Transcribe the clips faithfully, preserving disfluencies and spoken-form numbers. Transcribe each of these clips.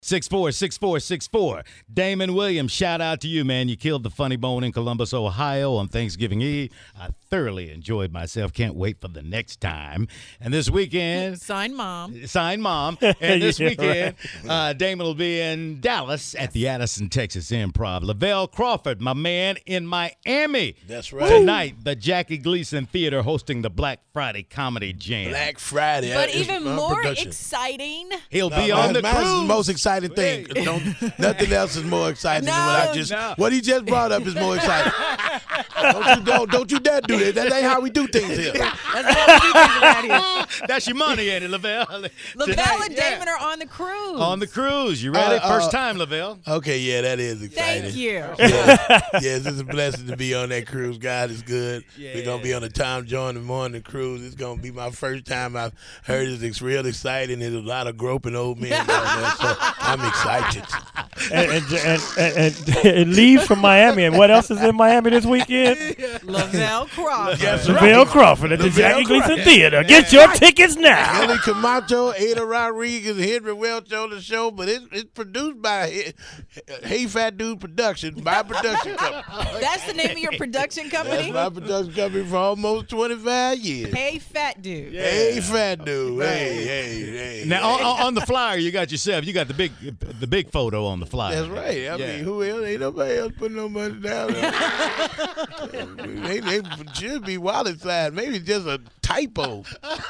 six four six four six four. Damon Williams, shout out to you, man. You killed the funny bone in Columbus, Ohio on Thanksgiving Eve. I thoroughly enjoyed myself. Can't wait for the next time. And this weekend... Sign mom. Sign mom. And this Yeah, weekend, uh, Damon will be in Dallas at the Addison, Texas Improv. Lavelle Crawford, my man, in Miami. That's right. Tonight, the Jackie Gleason Theater hosting the Black Friday Comedy Jam. Black Friday. But It's even my more production. exciting. He'll No, be on mine- the mine's cruise. the most exciting thing. Hey. Don't, nothing else is more exciting than what I No, just no. what he just brought up is more exciting. don't you don't, don't you dare do that. That ain't how we do things here. That's how we do things around here. That's your money, ain't it, Lavelle? Lavelle Tonight, and yeah. Damon are on the cruise. On the cruise. You ready? Uh, uh, First time, Lavelle. Okay, yeah, that is exciting. Thank you. Yeah. Yes, it's a blessing to be on that cruise. God is good. Yeah. We're gonna be on the Tom Jordan Morning Cruise. It's gonna be my first time I've heard it. It's real exciting. There's a lot of groping old men down there, so I'm excited. and, and, and, and, and leave from Miami. And what else is in Miami this weekend? Lavelle Crawford. Yes, Lavelle Crawford at the Lavelle Jackie Gleason Crawford. Theater. Get your tickets now. Ellie Camacho, Ada Rodriguez, Henry Welch on the show, but it's, it's produced by Hey, hey Fat Dude Production, my production company. That's the name of your production That's company? my production company for almost twenty-five years. Hey, fat dude. Hey, Fat Dude. Hey, hey, hey. Now on, on the flyer, you got yourself. You got the big, the big photo on the flyer. That's right. I Yeah. mean, who else? Ain't nobody else putting no money down there. they, they should be wild side. Maybe just a typo.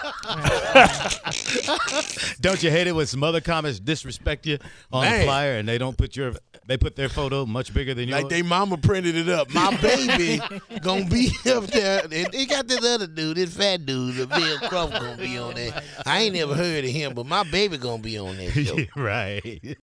Don't you hate it when some other comics disrespect you on Man. the flyer and they don't put your, they put their photo much bigger than yours? Like they mama printed it up. My baby gonna be up there. And they got this other dude, this fat dude, the Bill Crawford gonna be on there. I ain't never heard of him, but my baby gonna be on that show. right.